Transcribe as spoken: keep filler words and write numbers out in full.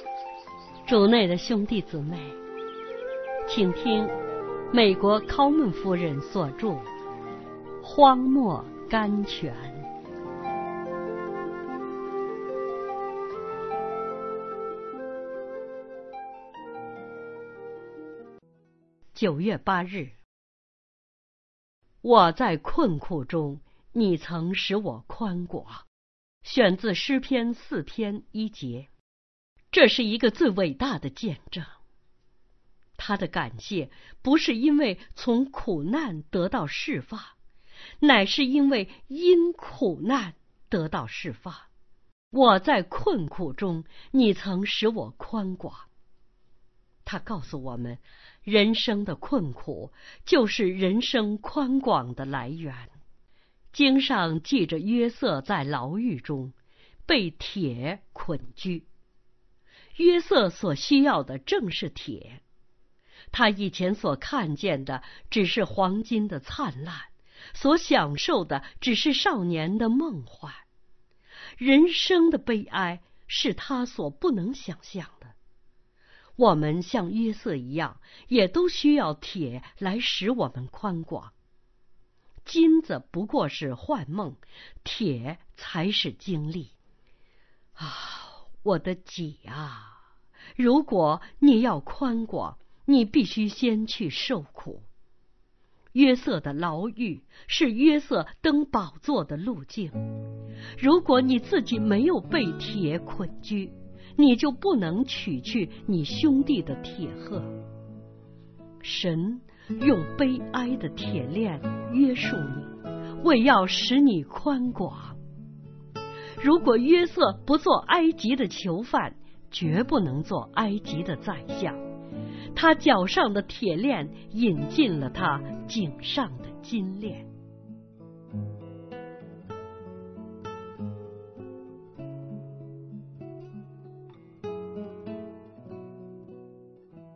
主内的兄弟姊妹，请听美国考门夫人所著《荒漠甘泉》。九月八日，我在困苦中，你曾使我宽广。选自诗篇四篇一节。这是一个最伟大的见证。他的感谢不是因为从苦难得到释放，乃是因为因苦难得到释放。我在困苦中，你曾使我宽广。他告诉我们，人生的困苦就是人生宽广的来源。经上记着约瑟在牢狱中被铁捆拘。约瑟所需要的正是铁，他以前所看见的只是黄金的灿烂，所享受的只是少年的梦幻。人生的悲哀是他所不能想象的。我们像约瑟一样，也都需要铁来使我们宽广。金子不过是幻梦，铁才是经历。啊，我的己啊，如果你要宽广，你必须先去受苦。约瑟的牢狱是约瑟登宝座的路径。如果你自己没有被铁捆拘，你就不能取去你兄弟的铁盒。神用悲哀的铁链约束你，为要使你宽广。如果约瑟不做埃及的囚犯，绝不能做埃及的宰相。他脚上的铁链引进了他颈上的金链。